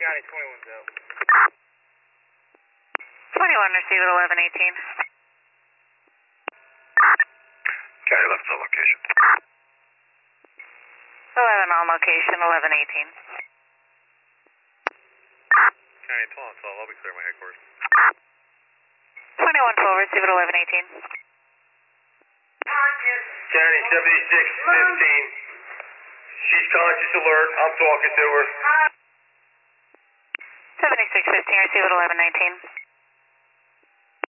County 21's out. 21, receive at 1118. County 11's on location. 11 on location, 1118. County 12, I'll be clear my headquarters. 2112, receive at 1118. County 7615. She's conscious alert. I'm talking to her. 7615, receive at 1119.